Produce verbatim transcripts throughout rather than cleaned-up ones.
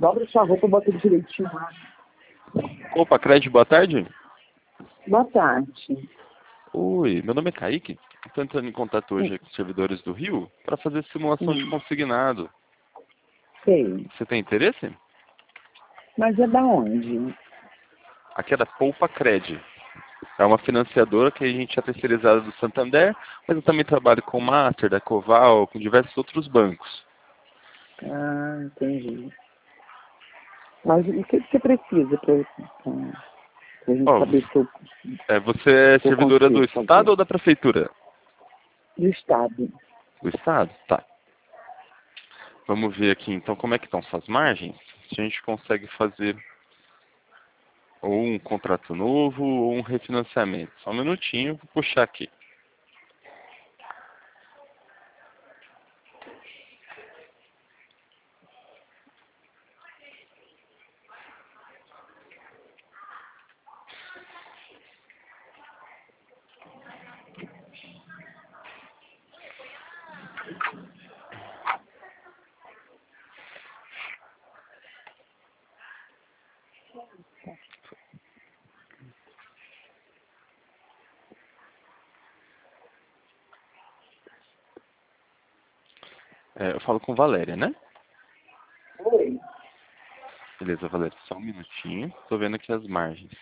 Dobra sua roupa e bota direitinho lá. Opa, Crédito, boa tarde. Boa tarde. Oi, meu nome é Kaique. Estou entrando em contato hoje com os servidores do Rio para fazer simulação de Hum, consignado. sei. Você tem interesse? Mas é da onde? Aqui é da Poupa Cred. É uma financiadora que a gente é terceirizada do Santander, mas eu também trabalho com o Master, da Coval, com diversos outros bancos. Ah, entendi. Mas o que que você precisa para a gente Ó, saber se eu, é, você é se eu servidora do consigo Estado fazer? ou da Prefeitura? Do Estado. Do Estado? Tá. Vamos ver aqui então como é que estão suas margens. Se a gente consegue fazer ou um contrato novo ou um refinanciamento. Só um minutinho, vou puxar aqui. É, eu falo com Valéria, né? Oi. Beleza, Valéria, só um minutinho. Tô vendo aqui as margens.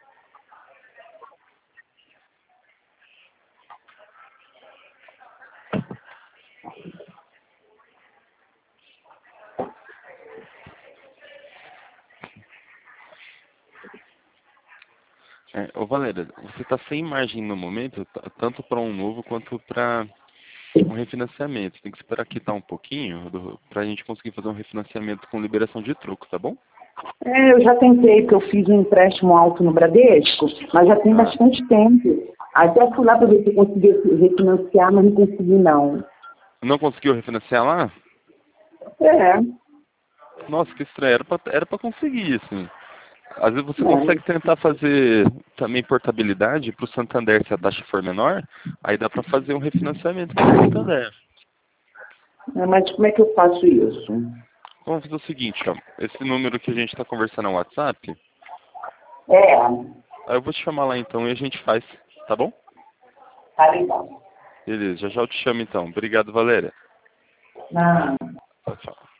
É, ô Valéria, você está sem margem no momento, t- tanto para um novo quanto para um refinanciamento. Tem que esperar quitar um pouquinho para a gente conseguir fazer um refinanciamento com liberação de troco, tá bom? É, eu já tentei, porque eu fiz um empréstimo alto no Bradesco, mas já tem Ah, bastante tempo. Até fui lá para ver se eu conseguia refinanciar, mas não consegui não. não conseguiu refinanciar lá? É, Nossa, que estranho. Era para era para conseguir, assim. Às vezes você é. consegue tentar fazer também portabilidade para o Santander, se a taxa for menor, aí dá para fazer um refinanciamento com o Santander. É, mas como é que eu faço isso? Vamos fazer o seguinte, ó. Esse número que a gente está conversando no WhatsApp, É, aí eu vou te chamar lá então e a gente faz, tá bom? tá legal. Beleza, já já eu te chamo então. Obrigado, Valéria. Não. Tchau, tchau.